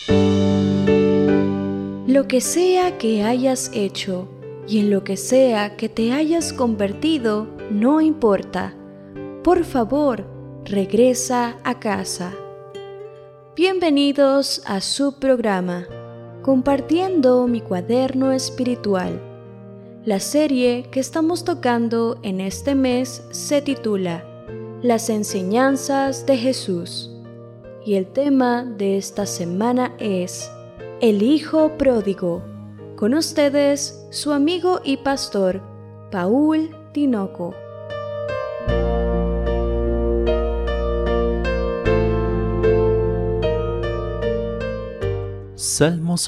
Lo que sea que hayas hecho y en lo que sea que te hayas convertido, no importa. Por favor, regresa a casa. Bienvenidos a su programa, Compartiendo mi cuaderno espiritual. La serie que estamos tocando en este mes se titula Las enseñanzas de Jesús. Y el tema de esta semana es El Hijo Pródigo. Con ustedes, su amigo y pastor, Paul Tinoco. Salmos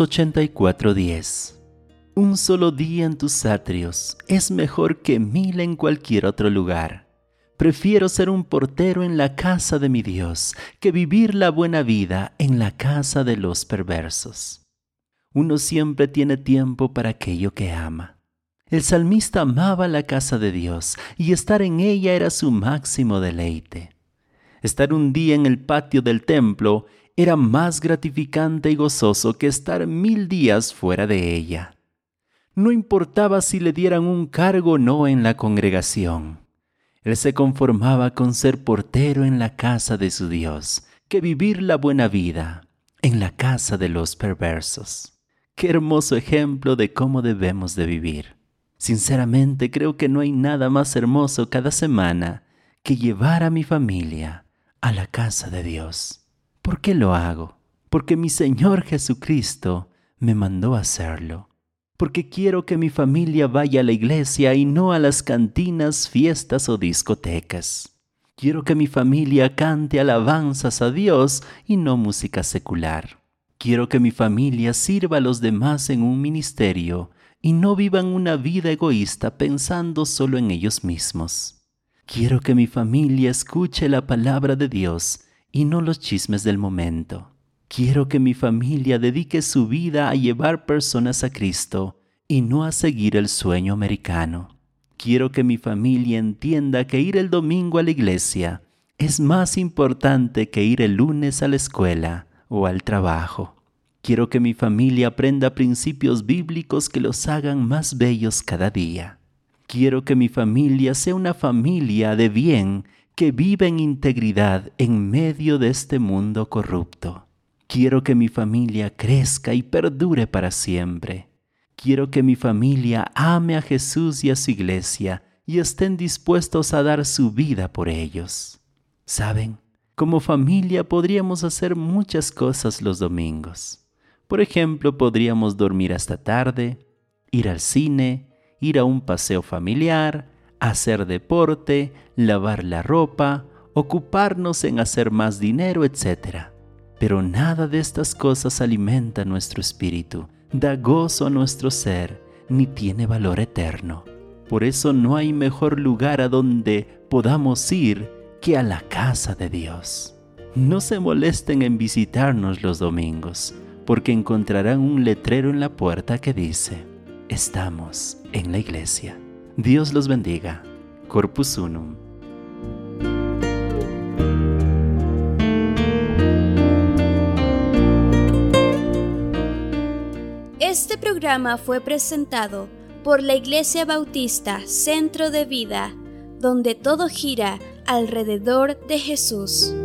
84:10. Un solo día en tus atrios es mejor que 1000 en cualquier otro lugar. Prefiero ser un portero en la casa de mi Dios que vivir la buena vida en la casa de los perversos. Uno siempre tiene tiempo para aquello que ama. El salmista amaba la casa de Dios y estar en ella era su máximo deleite. Estar un día en el patio del templo era más gratificante y gozoso que estar 1000 días fuera de ella. No importaba si le dieran un cargo o no en la congregación. Él se conformaba con ser portero en la casa de su Dios, que vivir la buena vida en la casa de los perversos. ¡Qué hermoso ejemplo de cómo debemos de vivir! Sinceramente creo que no hay nada más hermoso cada semana que llevar a mi familia a la casa de Dios. ¿Por qué lo hago? Porque mi Señor Jesucristo me mandó a hacerlo. Porque quiero que mi familia vaya a la iglesia y no a las cantinas, fiestas o discotecas. Quiero que mi familia cante alabanzas a Dios y no música secular. Quiero que mi familia sirva a los demás en un ministerio y no vivan una vida egoísta pensando solo en ellos mismos. Quiero que mi familia escuche la palabra de Dios y no los chismes del momento. Quiero que mi familia dedique su vida a llevar personas a Cristo y no a seguir el sueño americano. Quiero que mi familia entienda que ir el domingo a la iglesia es más importante que ir el lunes a la escuela o al trabajo. Quiero que mi familia aprenda principios bíblicos que los hagan más bellos cada día. Quiero que mi familia sea una familia de bien que vive en integridad en medio de este mundo corrupto. Quiero que mi familia crezca y perdure para siempre. Quiero que mi familia ame a Jesús y a su iglesia y estén dispuestos a dar su vida por ellos. ¿Saben? Como familia podríamos hacer muchas cosas los domingos. Por ejemplo, podríamos dormir hasta tarde, ir al cine, ir a un paseo familiar, hacer deporte, lavar la ropa, ocuparnos en hacer más dinero, etc. Pero nada de estas cosas alimenta nuestro espíritu, da gozo a nuestro ser, ni tiene valor eterno. Por eso no hay mejor lugar a donde podamos ir que a la casa de Dios. No se molesten en visitarnos los domingos, porque encontrarán un letrero en la puerta que dice: estamos en la iglesia. Dios los bendiga. Corpus Unum. Este programa fue presentado por la Iglesia Bautista Centro de Vida, donde todo gira alrededor de Jesús.